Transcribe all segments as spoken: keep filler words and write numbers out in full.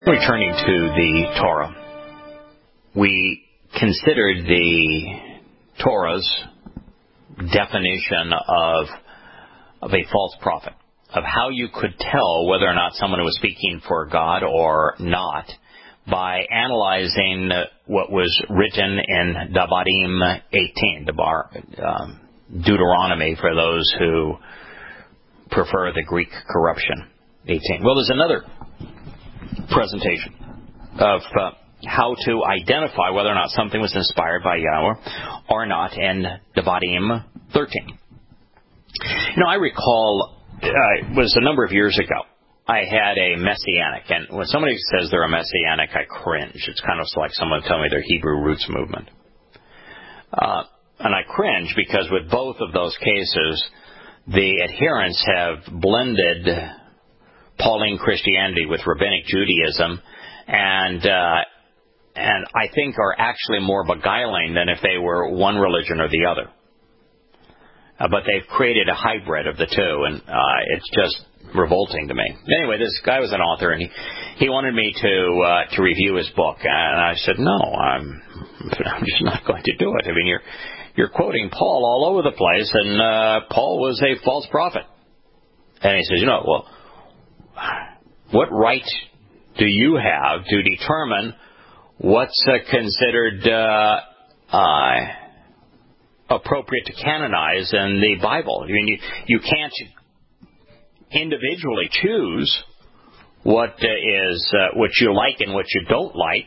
Returning to the Torah, we considered the Torah's definition of, of a false prophet, of how you could tell whether or not someone was speaking for God or not by analyzing what was written in Devarim eighteen, um, Deuteronomy for those who prefer the Greek corruption, eighteen. Well, there's another presentation of uh, how to identify whether or not something was inspired by Yahweh or not in Devarim thirteen. You know, I recall, uh, it was a number of years ago, I had a Messianic, and when somebody says they're a Messianic, I cringe. It's kind of like someone telling me they're Hebrew Roots Movement. Uh, and I cringe because with both of those cases, the adherents have blended Pauline Christianity with Rabbinic Judaism, and uh, and I think are actually more beguiling than if they were one religion or the other. Uh, but they've created a hybrid of the two, and uh, it's just revolting to me. Anyway, this guy was an author, and he, he wanted me to uh, to review his book, and I said, no, I'm I'm just not going to do it. I mean, you're you're quoting Paul all over the place, and uh, Paul was a false prophet. And he says, you know, well, what right do you have to determine what's uh, considered uh, uh, appropriate to canonize in the Bible? I mean, you, you can't individually choose what uh, is uh, what you like and what you don't like.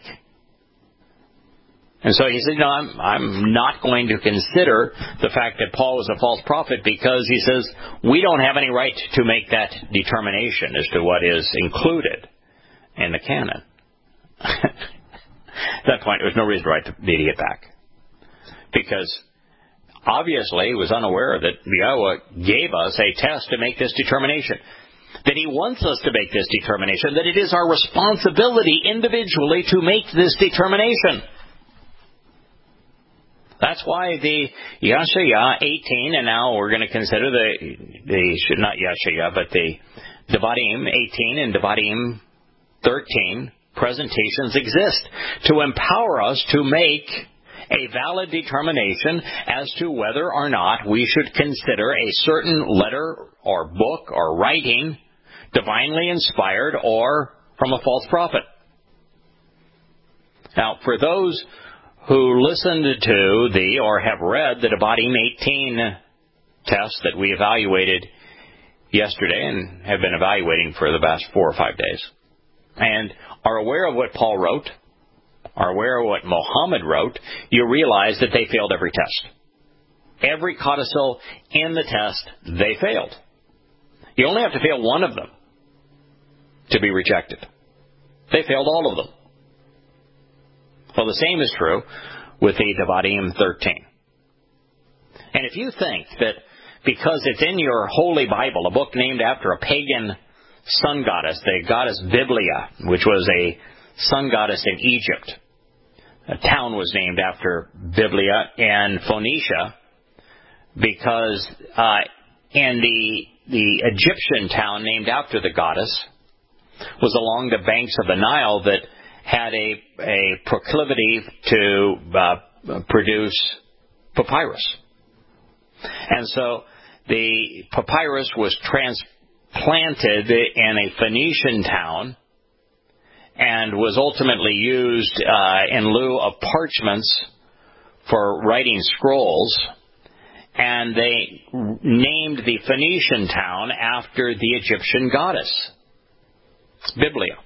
And so he said, no, I'm, I'm not going to consider the fact that Paul was a false prophet because he says we don't have any right to make that determination as to what is included in the canon. At that point, there was no reason to write the idiot back. Because obviously he was unaware that Yahweh gave us a test to make this determination. That he wants us to make this determination. That it is our responsibility individually to make this determination. That's why the Yashaya eighteen, and now we're going to consider the, the not Yashaya, but the Devarim eighteen and Devarim thirteen presentations exist to empower us to make a valid determination as to whether or not we should consider a certain letter or book or writing divinely inspired or from a false prophet. Now, for those who listened to the, or have read the Devarim eighteen test that we evaluated yesterday and have been evaluating for the past four or five days, and are aware of what Paul wrote, are aware of what Muhammad wrote, you realize that they failed every test. Every codicil in the test, they failed. You only have to fail one of them to be rejected. They failed all of them. Well, the same is true with the Devarim thirteen. And if you think that because it's in your Holy Bible, a book named after a pagan sun goddess, the goddess Biblia, which was a sun goddess in Egypt, a town was named after Biblia in Phoenicia, because uh, in the the Egyptian town named after the goddess was along the banks of the Nile that had a, a proclivity to uh, produce papyrus. And so the papyrus was transplanted in a Phoenician town and was ultimately used uh, in lieu of parchments for writing scrolls. And they named the Phoenician town after the Egyptian goddess. It's Biblia.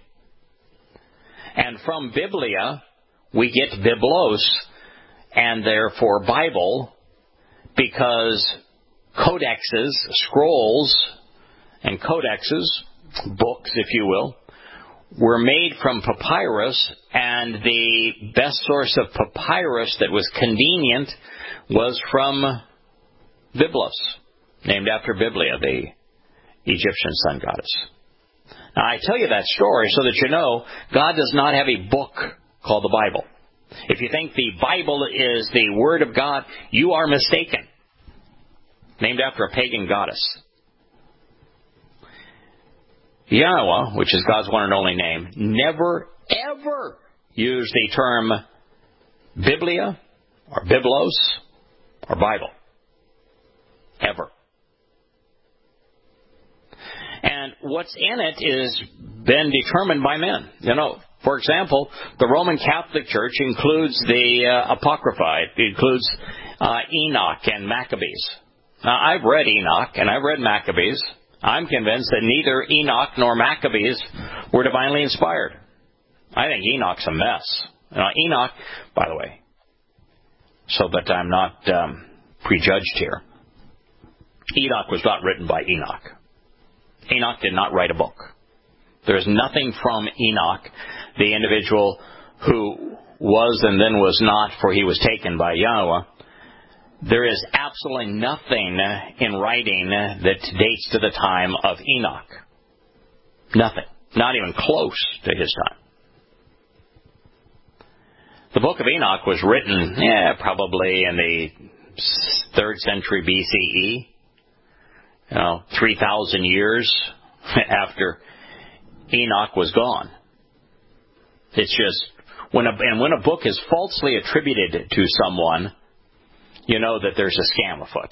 And from Biblia, we get Biblos, and therefore Bible, because codexes, scrolls, and codexes, books, if you will, were made from papyrus, and the best source of papyrus that was convenient was from Biblos, named after Biblia, the Egyptian sun goddess. Now, I tell you that story so that you know God does not have a book called the Bible. If you think the Bible is the Word of God, you are mistaken. Named after a pagan goddess. Yahweh, which is God's one and only name, never, ever used the term Biblia or Biblos or Bible. Ever. And what's in it is been determined by men. You know, for example, the Roman Catholic Church includes the uh, Apocrypha. It includes uh, Enoch and Maccabees. Now, I've read Enoch and I've read Maccabees. I'm convinced that neither Enoch nor Maccabees were divinely inspired. I think Enoch's a mess. Now, Enoch, by the way, so that I'm not um, prejudged here, Enoch was not written by Enoch. Enoch did not write a book. There is nothing from Enoch, the individual who was and then was not, for he was taken by Yahweh. There is absolutely nothing in writing that dates to the time of Enoch. Nothing. Not even close to his time. The book of Enoch was written, yeah, probably in the third century B C E. You know, three thousand years after Enoch was gone. It's just, when a, and when a book is falsely attributed to someone, you know that there's a scam afoot.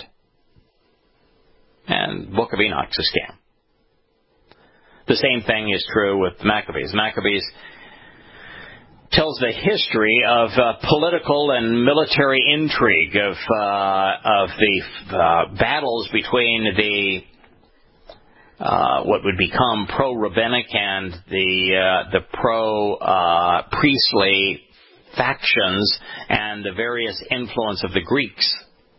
And the book of Enoch's a scam. The same thing is true with Maccabees. Maccabees tells the history of uh, political and military intrigue, of uh, of the uh, battles between the uh, what would become pro-rabbinic and the uh, the pro-priestly uh, factions, and the various influence of the Greeks.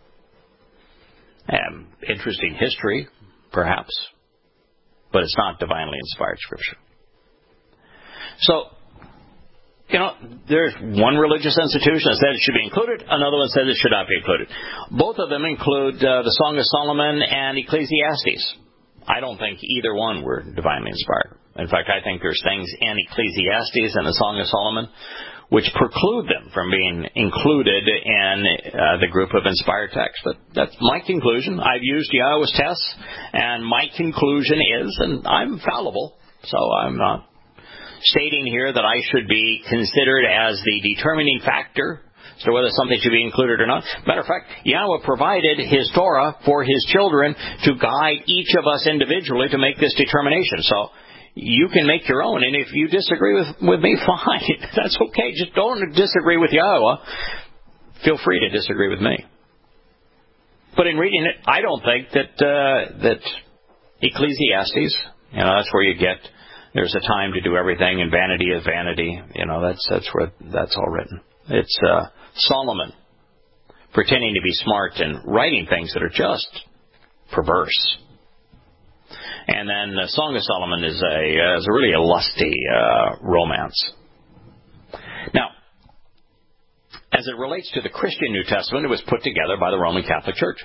Um, interesting history, perhaps, but it's not divinely inspired scripture. So, you know, there's one religious institution that says it should be included, another one says it should not be included. Both of them include uh, the Song of Solomon and Ecclesiastes. I don't think either one were divinely inspired. In fact, I think there's things in Ecclesiastes and the Song of Solomon which preclude them from being included in uh, the group of inspired texts. But that's my conclusion. I've used Yahweh's tests, and my conclusion is, and I'm fallible, so I'm not stating here that I should be considered as the determining factor as to whether something should be included or not. Matter of fact, Yahweh provided His Torah for His children to guide each of us individually to make this determination. So you can make your own, and if you disagree with, with me, fine. That's okay. Just don't disagree with Yahweh. Feel free to disagree with me. But in reading it, I don't think that uh, that Ecclesiastes, you know, that's where you get, there's a time to do everything, and vanity is vanity. You know, that's that's where that's all written. It's uh, Solomon pretending to be smart and writing things that are just perverse. And then the Song of Solomon is a uh, is a really a lusty uh, romance. Now, as it relates to the Christian New Testament, it was put together by the Roman Catholic Church,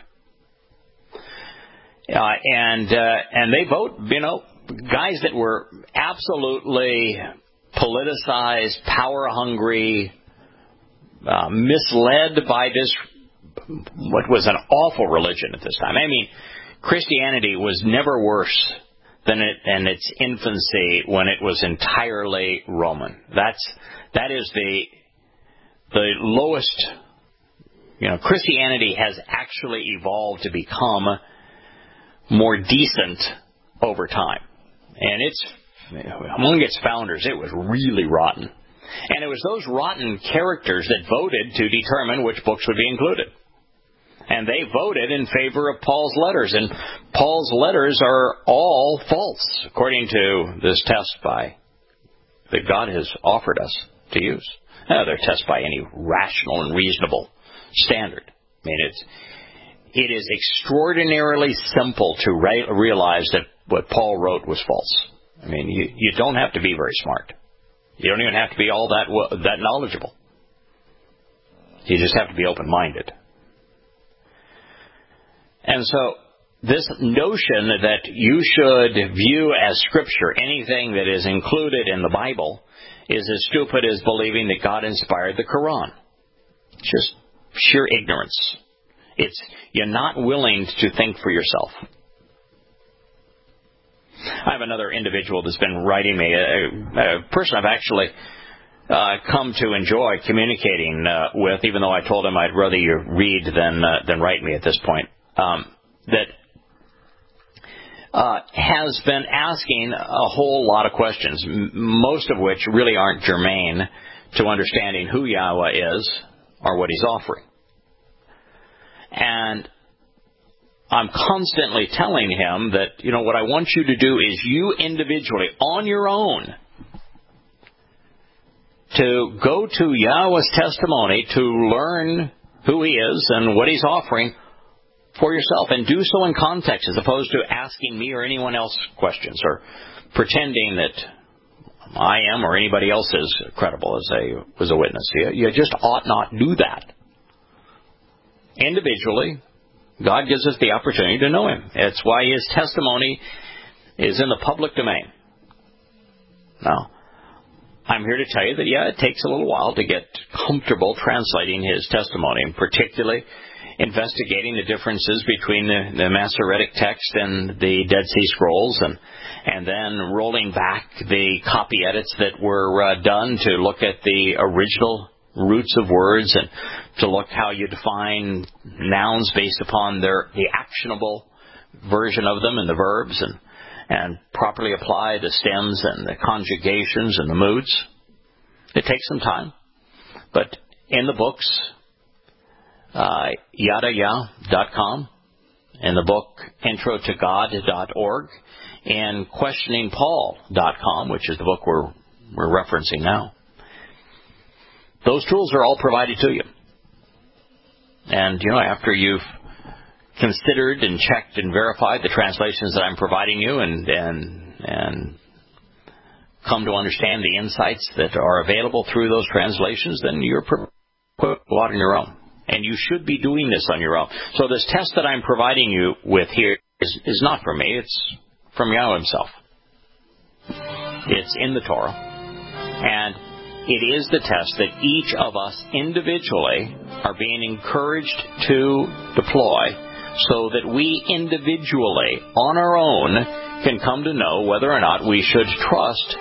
uh, and uh, and they vote, you know, guys that were absolutely politicized, power hungry, uh, misled by this what was an awful religion at this time. I mean, Christianity was never worse than it in its infancy when it was entirely Roman. That's that is the the lowest. You know, Christianity has actually evolved to become more decent over time, and it's among its founders, it was really rotten, and it was those rotten characters that voted to determine which books would be included. And they voted in favor of Paul's letters. And Paul's letters are all false, according to this test by that God has offered us to use. No, they're tested by any rational and reasonable standard. I mean, it's, it is extraordinarily simple to re- realize that what Paul wrote was false. I mean, you, you don't have to be very smart. You don't even have to be all that that knowledgeable. You just have to be open-minded. And so this notion that you should view as Scripture anything that is included in the Bible is as stupid as believing that God inspired the Quran. It's just sheer ignorance. It's you're not willing to think for yourself. I have another individual that's been writing me, a, a person I've actually uh, come to enjoy communicating uh, with, even though I told him I'd rather you read than uh, than write me at this point, um, that uh, has been asking a whole lot of questions, m- most of which really aren't germane to understanding who Yahweh is or what He's offering. And I'm constantly telling him that, you know, what I want you to do is you individually, on your own, to go to Yahweh's testimony to learn who He is and what He's offering for yourself, and do so in context as opposed to asking me or anyone else questions or pretending that I am or anybody else is credible as a, as a witness. You, you just ought not do that. Individually, God gives us the opportunity to know Him. It's why His testimony is in the public domain. Now, I'm here to tell you that, yeah, it takes a little while to get comfortable translating His testimony, and particularly investigating the differences between the, the Masoretic text and the Dead Sea Scrolls, and and then rolling back the copy edits that were uh, done to look at the original roots of words, and to look how you define nouns based upon their the actionable version of them and the verbs, and and properly apply the stems and the conjugations and the moods. It takes some time. But in the books, uh, yadayah dot com, in the book intro to god dot org, and questioning paul dot com, which is the book we're, we're referencing now, those tools are all provided to you. And, you know, after you've considered and checked and verified the translations that I'm providing you, and and and come to understand the insights that are available through those translations, then you're prepared to go out on your own. And you should be doing this on your own. So this test that I'm providing you with here is, is not from me. It's from Yahweh Himself. It's in the Torah. And it is the test that each of us individually are being encouraged to deploy, so that we individually, on our own, can come to know whether or not we should trust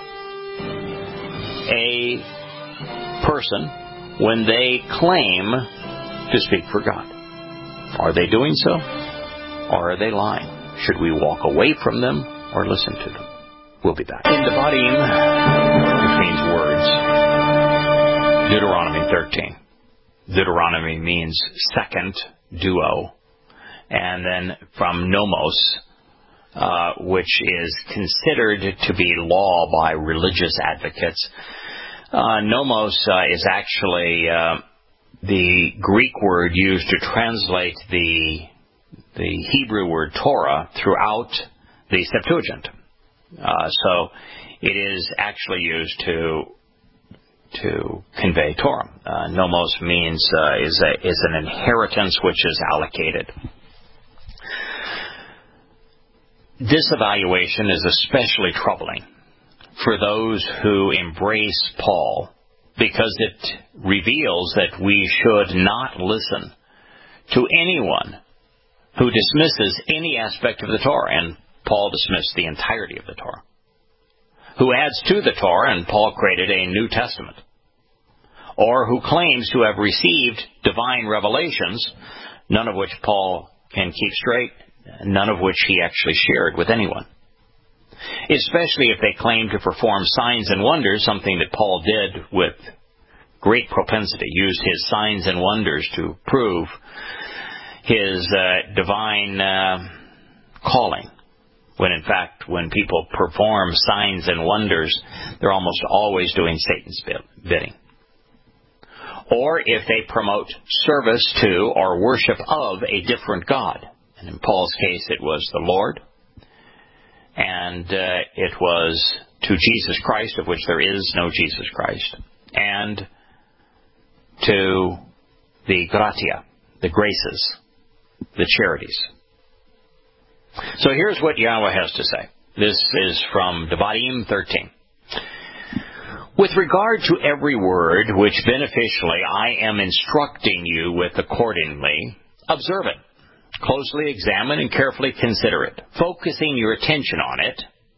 a person when they claim to speak for God. Are they doing so? Or are they lying? Should we walk away from them or listen to them? We'll be back. In Devarim, which means words, Deuteronomy thirteen. Deuteronomy means second, duo. And then from nomos, uh, which is considered to be law by religious advocates. Uh, nomos uh, is actually uh, the Greek word used to translate the the Hebrew word Torah throughout the Septuagint. Uh, so it is actually used to to convey Torah. Uh, nomos means uh, is a, is an inheritance which is allocated. This evaluation is especially troubling for those who embrace Paul, because it reveals that we should not listen to anyone who dismisses any aspect of the Torah, and Paul dismissed the entirety of the Torah, who adds to the Torah, and Paul created a New Testament, or who claims to have received divine revelations, none of which Paul can keep straight, none of which he actually shared with anyone. Especially if they claim to perform signs and wonders, something that Paul did with great propensity, used his signs and wonders to prove his uh, divine uh, calling. When in fact, when people perform signs and wonders, they're almost always doing Satan's bidding. Or if they promote service to or worship of a different God. And in Paul's case, it was the Lord. And uh, it was to Jesus Christ, of which there is no Jesus Christ. And to the gratia, the graces, the charities. So here's what Yahweh has to say. This is from Devarim thirteen. With regard to every word which beneficially I am instructing you with accordingly, observe it, closely examine and carefully consider it, focusing your attention on it,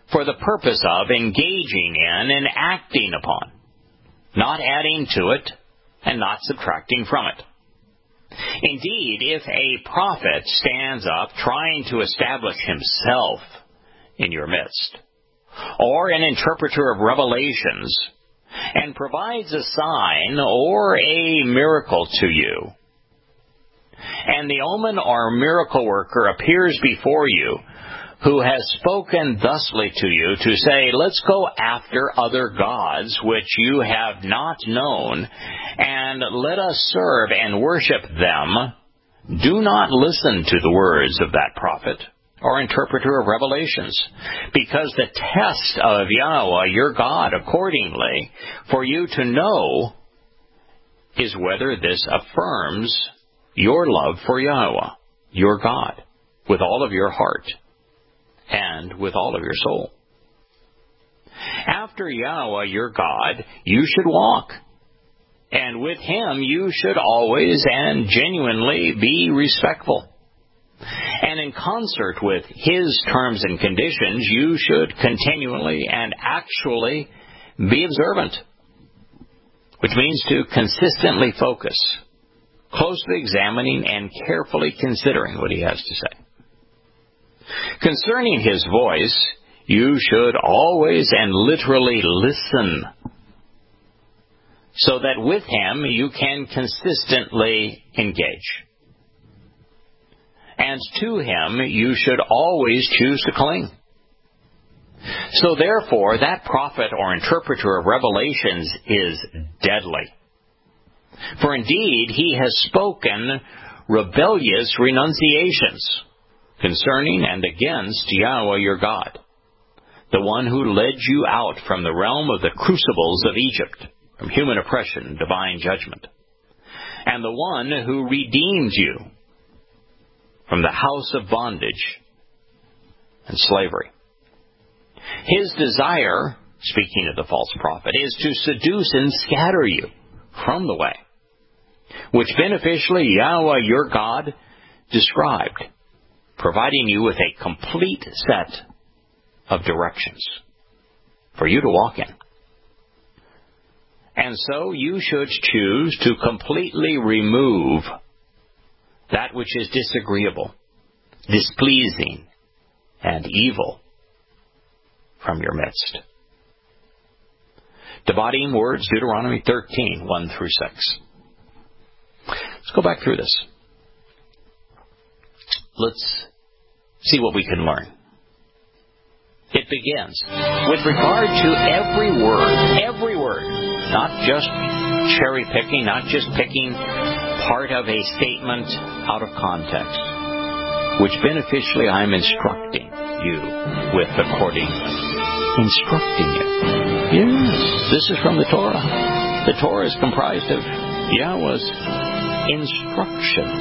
for the purpose of engaging in and acting upon, not adding to it and not subtracting from it. Indeed, if a prophet stands up trying to establish himself in your midst, or an interpreter of revelations, and provides a sign or a miracle to you, and the omen or miracle worker appears before you, who has spoken thusly to you, to say, let's go after other gods which you have not known, and let us serve and worship them, do not listen to the words of that prophet or interpreter of revelations, because the test of Yahweh your God accordingly for you to know is whether this affirms your love for Yahweh your God with all of your heart and with all of your soul. After Yahweh your God you should walk, and with him you should always and genuinely be respectful. And in concert with his terms and conditions, you should continually and actually be observant, which means to consistently focus, closely examining and carefully considering what he has to say. Concerning his voice, you should always and literally listen, so that with him you can consistently engage. And to him you should always choose to cling. So therefore, that prophet or interpreter of revelations is deadly. For indeed, he has spoken rebellious renunciations concerning and against Yahweh your God, the one who led you out from the realm of the crucibles of Egypt, from human oppression and divine judgment, and the one who redeemed you from the house of bondage and slavery. His desire, speaking of the false prophet, is to seduce and scatter you from the way, which beneficially Yahweh your God described, providing you with a complete set of directions for you to walk in. And so you should choose to completely remove that which is disagreeable, displeasing, and evil from your midst. Debating words, Deuteronomy thirteen, one through six. Let's go back through this. Let's see what we can learn. It begins with regard to every word, every word, not just cherry picking, not just picking part of a statement out of context, which beneficially I am instructing you with accordingly. Instructing you. Yes, this is from the Torah. The Torah is comprised of Yahweh's instructions,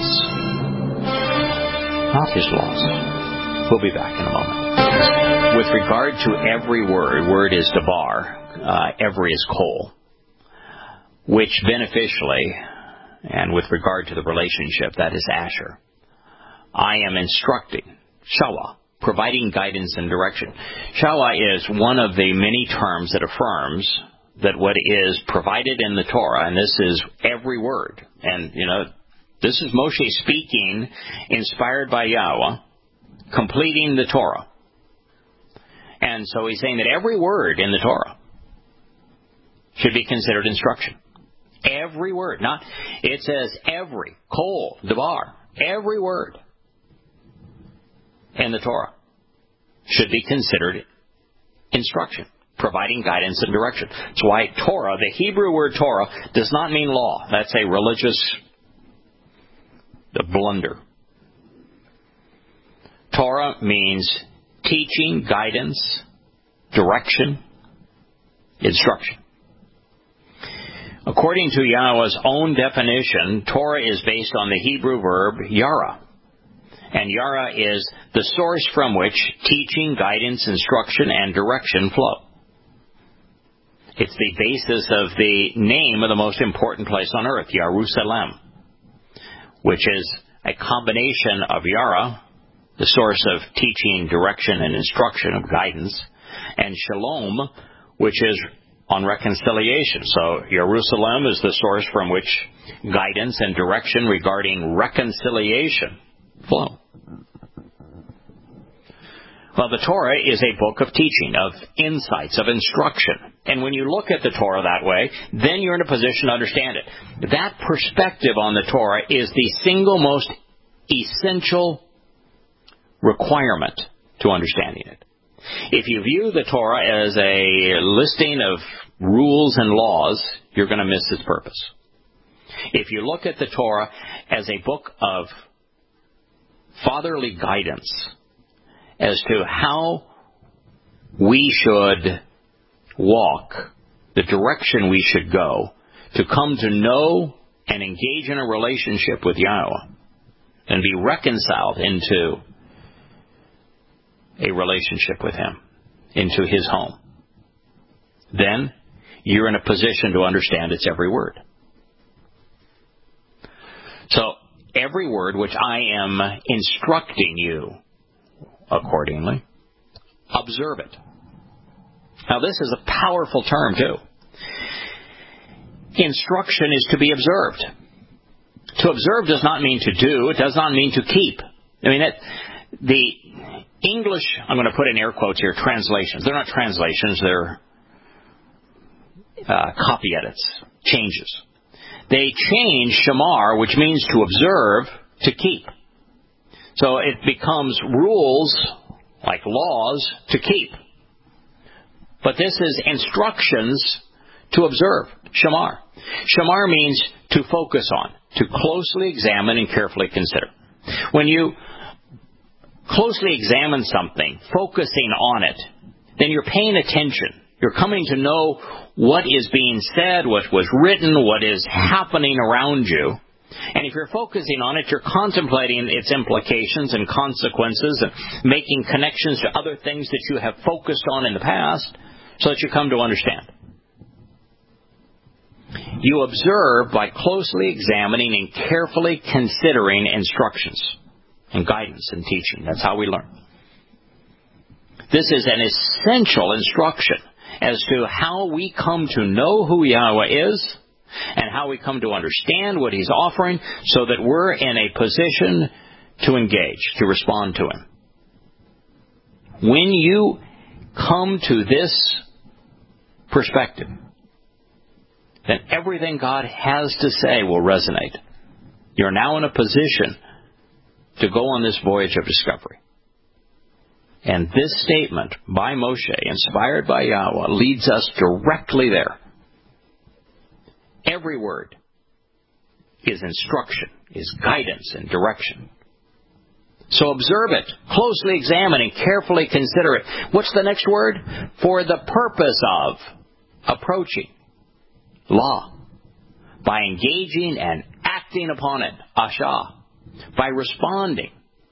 not his laws. We'll be back in a moment. With regard to every word, word is dabar, uh, every is kol, which beneficially, and with regard to the relationship, that is Asher, I am instructing, Shawa, providing guidance and direction. Shawa is one of the many terms that affirms that what is provided in the Torah, and this is every word, and, you know, this is Moshe speaking, inspired by Yahweh, completing the Torah. And so he's saying that every word in the Torah should be considered instruction. Every word. Not, it says every, kol, davar, every word in the Torah should be considered instruction, providing guidance and direction. That's why Torah, the Hebrew word Torah, does not mean law. That's a religious blunder. Torah means teaching, guidance, direction, instruction. According to Yahweh's own definition, Torah is based on the Hebrew verb yara. And yara is the source from which teaching, guidance, instruction, and direction flow. It's the basis of the name of the most important place on earth, Jerusalem, which is a combination of yara, the source of teaching, direction, and instruction, of guidance, and Shalom, which is on reconciliation. So Jerusalem is the source from which guidance and direction regarding reconciliation flow. Well, the Torah is a book of teaching, of insights, of instruction. And when you look at the Torah that way, then you're in a position to understand it. That perspective on the Torah is the single most essential requirement to understanding it. If you view the Torah as a listing of rules and laws, you're going to miss its purpose. If you look at the Torah as a book of fatherly guidance as to how we should walk, the direction we should go, to come to know and engage in a relationship with Yahweh and be reconciled into a relationship with Him, into His home, then you're in a position to understand its every word. So, every word which I am instructing you accordingly, observe it. Now, this is a powerful term, too. Instruction is to be observed. To observe does not mean to do. It does not mean to keep. I mean, it, the English, I'm going to put in air quotes here, translations. They're not translations. They're uh, copy edits, changes. They change shamar, which means to observe, to keep. So it becomes rules, like laws, to keep. But this is instructions to observe, shamar. Shamar means to focus on, to closely examine and carefully consider. When you closely examine something, focusing on it, then you're paying attention. You're coming to know what is being said, what was written, what is happening around you. And if you're focusing on it, you're contemplating its implications and consequences and making connections to other things that you have focused on in the past so that you come to understand. You observe by closely examining and carefully considering instructions and guidance and teaching. That's how we learn. This is an essential instruction as to how we come to know who Yahweh is and how we come to understand what He's offering so that we're in a position to engage, to respond to Him. When you come to this perspective, then everything God has to say will resonate. You're now in a position to go on this voyage of discovery. And this statement by Moshe, inspired by Yahweh, leads us directly there. Every word is instruction, is guidance and direction. So observe it, closely examine and carefully consider it. What's the next word? For the purpose of approaching law, by engaging and acting upon it, ashah, by responding,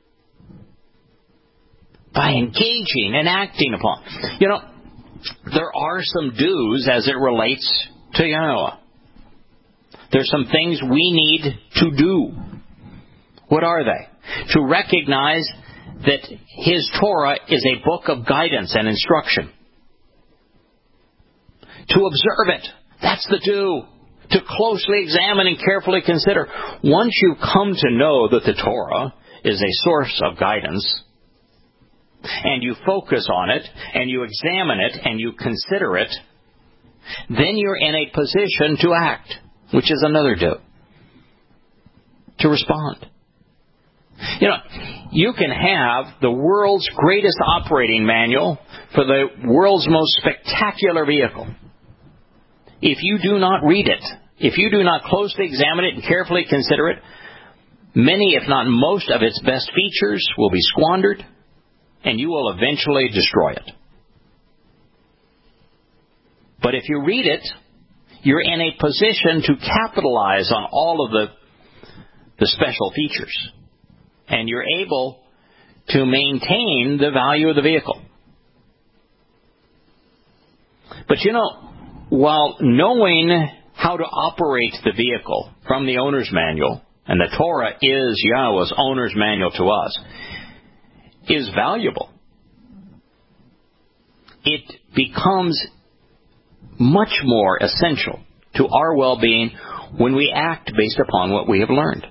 by engaging and acting upon. You know, there are some do's as it relates to Yahweh. There's some things we need to do. What are they? To recognize that His Torah is a book of guidance and instruction. To observe it. That's the do. To closely examine and carefully consider. Once you come to know that the Torah is a source of guidance, and you focus on it, and you examine it, and you consider it, then you're in a position to act, which is another do. To respond. You know, you can have the world's greatest operating manual for the world's most spectacular vehicle. If you do not read it, if you do not closely examine it and carefully consider it, many, if not most, of its best features will be squandered, and you will eventually destroy it. But if you read it, you're in a position to capitalize on all of the, the special features. And you're able to maintain the value of the vehicle. But you know, while knowing how to operate the vehicle from the owner's manual, and the Torah is Yahweh's owner's manual to us, is valuable, it becomes much more essential to our well-being when we act based upon what we have learned.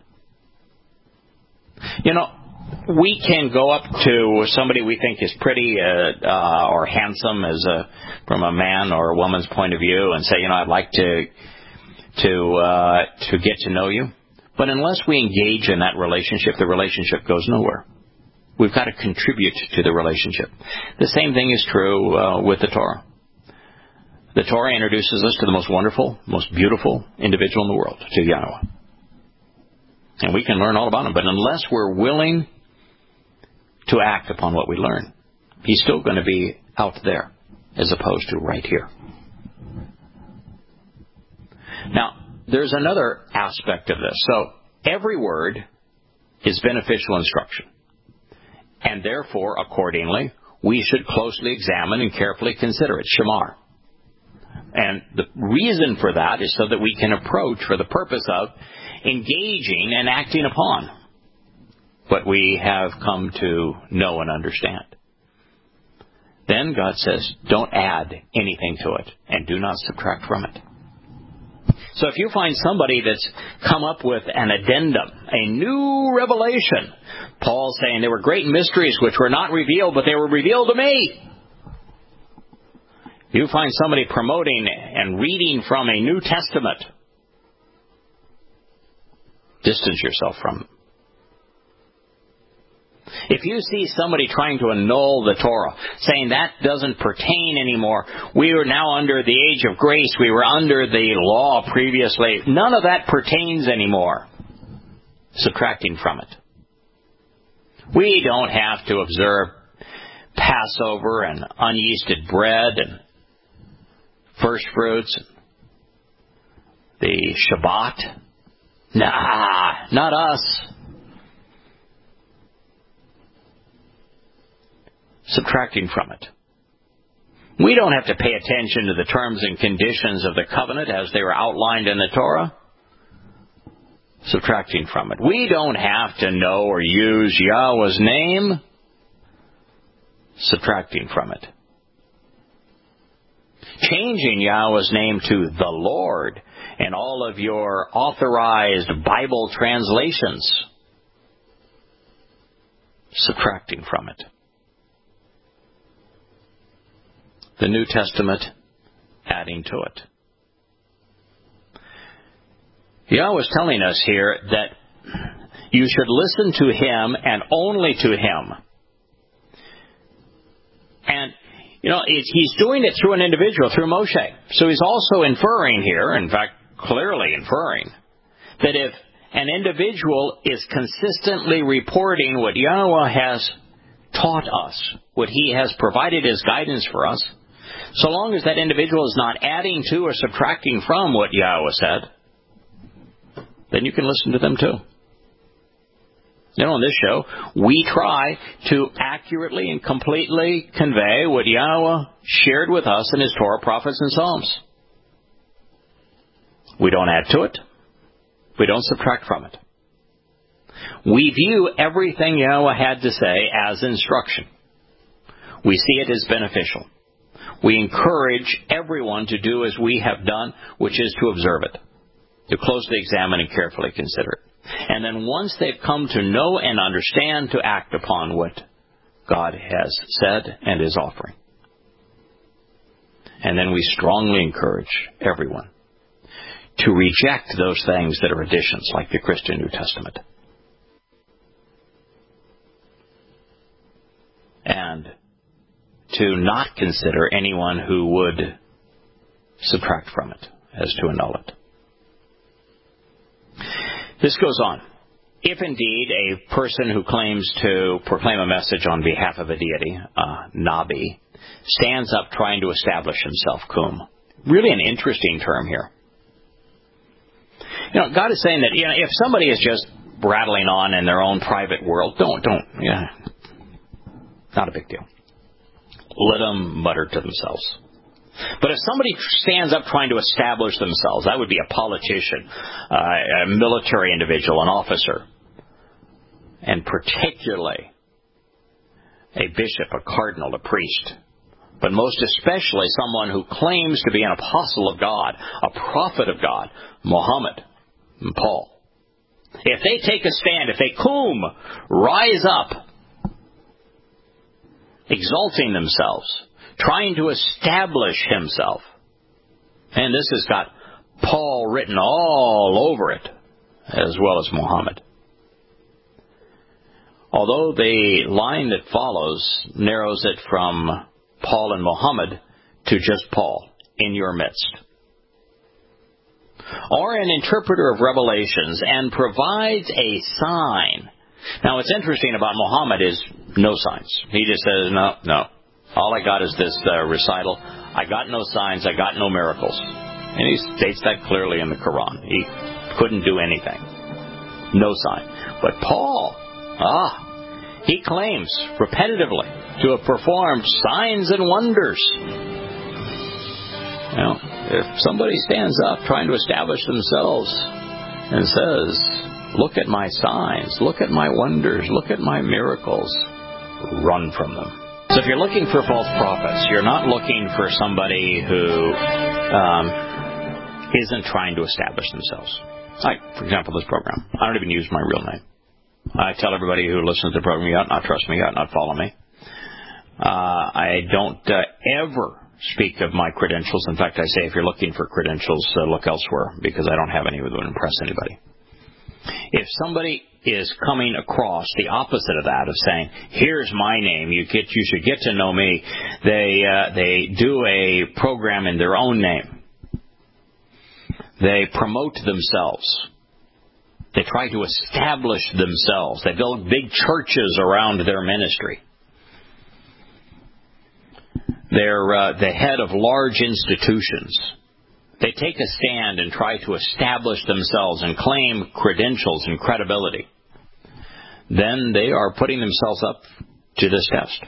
You know, we can go up to somebody we think is pretty uh, uh, or handsome as a, from a man or a woman's point of view and say, you know, I'd like to to uh, to get to know you. But unless we engage in that relationship, the relationship goes nowhere. We've got to contribute to the relationship. The same thing is true uh, with the Torah. The Torah introduces us to the most wonderful, most beautiful individual in the world, to Yahweh. And we can learn all about him. But unless we're willing to act upon what we learn, he's still going to be out there as opposed to right here. Now, there's another aspect of this. So, every word is beneficial instruction. And therefore, accordingly, we should closely examine and carefully consider it. Shamar. And the reason for that is so that we can approach for the purpose of engaging and acting upon what we have come to know and understand. Then God says, don't add anything to it and do not subtract from it. So if you find somebody that's come up with an addendum, a new revelation, Paul's saying there were great mysteries which were not revealed, but they were revealed to me. You find somebody promoting and reading from a New Testament, distance yourself from them. If you see somebody trying to annul the Torah, saying that doesn't pertain anymore, we are now under the age of grace, we were under the law previously, none of that pertains anymore, subtracting from it. We don't have to observe Passover and unyeasted bread and first fruits, the Shabbat. Nah, not us. Subtracting from it. We don't have to pay attention to the terms and conditions of the covenant as they were outlined in the Torah. Subtracting from it. We don't have to know or use Yahweh's name. Subtracting from it. Changing Yahweh's name to the Lord in all of your authorized Bible translations. Subtracting from it. The New Testament, adding to it. Yahweh is telling us here that you should listen to him and only to him. And, you know, it's, he's doing it through an individual, through Moshe. So he's also inferring here, in fact, clearly inferring, that if an individual is consistently reporting what Yahweh has taught us, what he has provided as guidance for us, so long as that individual is not adding to or subtracting from what Yahweh said, then you can listen to them too. You know, on this show, we try to accurately and completely convey what Yahweh shared with us in his Torah, prophets, and Psalms. We don't add to it. We don't subtract from it. We view everything Yahweh had to say as instruction. We see it as beneficial. We encourage everyone to do as we have done, which is to observe it, to closely examine and carefully consider it. And then once they've come to know and understand, to act upon what God has said and is offering. And then we strongly encourage everyone to reject those things that are additions, like the Christian New Testament. And to not consider anyone who would subtract from it, as to annul it. This goes on. If indeed a person who claims to proclaim a message on behalf of a deity, uh, Nabi, stands up trying to establish himself, Kum. Really an interesting term here. You know, God is saying that, you know, if somebody is just rattling on in their own private world, don't, don't, yeah, not a big deal. Let them mutter to themselves. But if somebody stands up trying to establish themselves, that would be a politician, uh, a military individual, an officer, and particularly a bishop, a cardinal, a priest, but most especially someone who claims to be an apostle of God, a prophet of God, Muhammad and Paul. If they take a stand, if they cum, rise up, exalting themselves, trying to establish himself, and this has got Paul written all over it, as well as Muhammad. Although the line that follows narrows it from Paul and Muhammad to just Paul in your midst. Or an interpreter of revelations and provides a sign. Now what's interesting about Muhammad is no signs. He just says, no, no. All I got is this uh, recital. I got no signs. I got no miracles. And he states that clearly in the Quran. He couldn't do anything. No sign. But Paul, ah, he claims repetitively to have performed signs and wonders. Now, if somebody stands up trying to establish themselves and says, look at my signs, look at my wonders, look at my miracles, run from them. So if you're looking for false prophets, you're not looking for somebody who um, isn't trying to establish themselves. Like, for example, this program. I don't even use my real name. I tell everybody who listens to the program, you ought not trust me, you ought not follow me. Uh, I don't uh, ever speak of my credentials. In fact, I say if you're looking for credentials, uh, look elsewhere, because I don't have any that would impress anybody. If somebody is coming across the opposite of that, of saying, here's my name, you get, you should get to know me, they, uh, they do a program in their own name. They promote themselves. They try to establish themselves. They build big churches around their ministry. They're uh, the head of large institutions. They take a stand and try to establish themselves and claim credentials and credibility. Then they are putting themselves up to this test.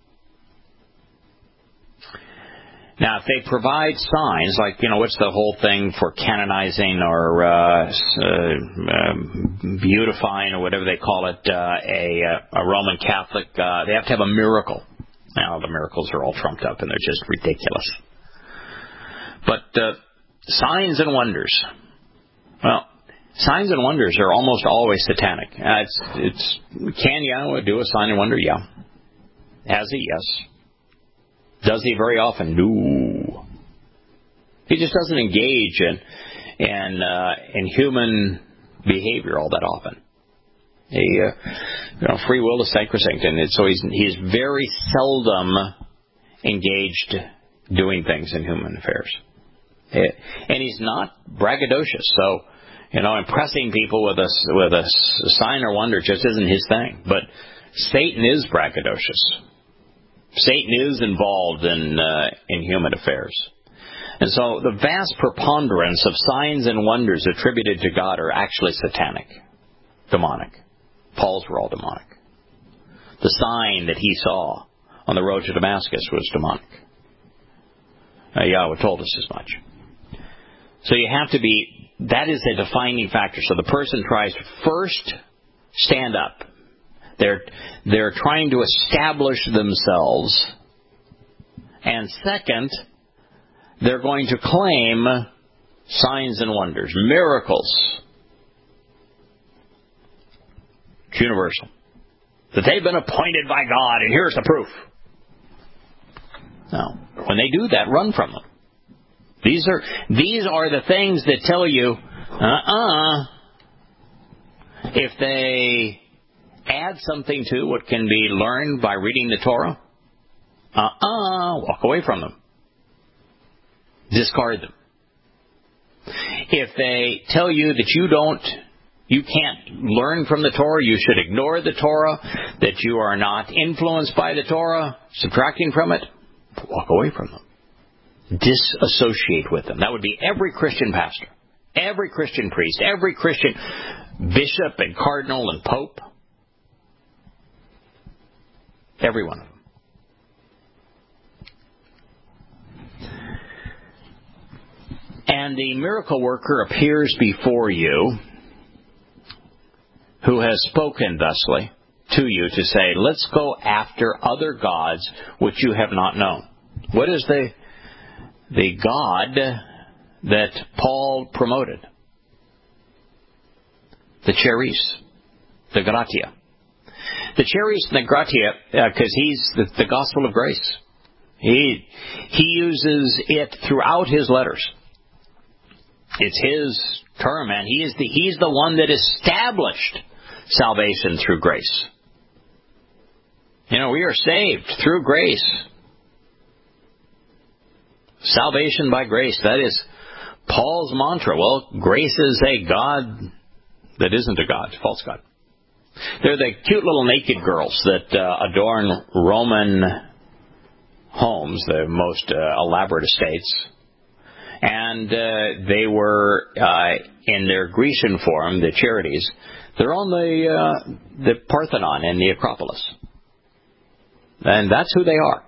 Now, if they provide signs, like, you know, what's the whole thing for canonizing or uh, uh, uh, beautifying or whatever they call it, uh, a, a Roman Catholic, uh, they have to have a miracle. Now, the miracles are all trumped up and they're just ridiculous. But uh, signs and wonders. Well, signs and wonders are almost always satanic. Uh, it's, it's, can Yahweh do a sign and wonder? Yeah. Has he? Yes. Does he very often? No. He just doesn't engage in in, uh, in human behavior all that often. He, uh, you know, free will is sacrosanct, and so he's he's very seldom engaged doing things in human affairs. And he's not braggadocious, so you know, impressing people with a with a sign or wonder just isn't his thing. But Satan is braggadocious. Satan is involved in uh, in human affairs. And so the vast preponderance of signs and wonders attributed to God are actually satanic, demonic. Paul's were all demonic. The sign that he saw on the road to Damascus was demonic. Uh, Yahweh told us as much. So you have to be, that is a defining factor. So the person tries to first stand up. They're, they're trying to establish themselves. And second, they're going to claim signs and wonders, miracles. It's universal. That they've been appointed by God, and here's the proof. No. When they do that, run from them. These are, these are the things that tell you, uh-uh. If they add something to what can be learned by reading the Torah, uh-uh, walk away from them. Discard them. If they tell you that you don't, you can't learn from the Torah, you should ignore the Torah, that you are not influenced by the Torah, subtracting from it, walk away from them. Disassociate with them. That would be every Christian pastor, every Christian priest, every Christian bishop and cardinal and pope. Every one of them. And the miracle worker appears before you, who has spoken thusly to you to say, let's go after other gods which you have not known. What is the the God that Paul promoted? The charis, the gratia. The charis and the gratia, because uh, he's the, the gospel of grace. He he uses it throughout his letters. It's his term, and he is the he's the one that established salvation through grace. You know, we are saved through grace. Salvation by grace. That is Paul's mantra. Well, grace is a God that isn't a God, false God. They're the cute little naked girls that uh, adorn Roman homes, the most uh, elaborate estates. And uh, they were, uh, in their Grecian form, the charities, they're on the, uh, the Parthenon in the Acropolis. And that's who they are.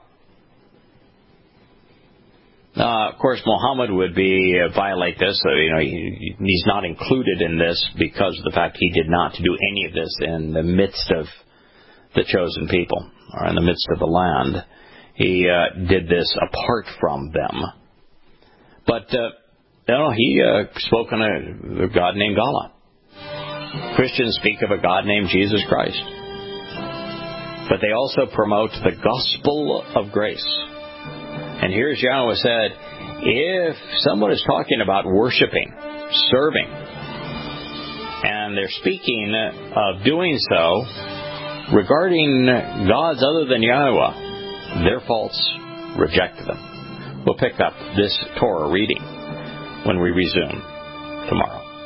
Uh, of course, Muhammad would be uh, violate this. Uh, you know, he, he's not included in this because of the fact he did not do any of this in the midst of the chosen people or in the midst of the land. He uh, did this apart from them. But uh, you know, he uh, spoke on a, a God named Allah. Christians speak of a God named Jesus Christ. But they also promote the gospel of grace. And here's Yahweh said, if someone is talking about worshiping, serving, and they're speaking of doing so regarding gods other than Yahweh, they're false. Reject them. We'll pick up this Torah reading when we resume tomorrow.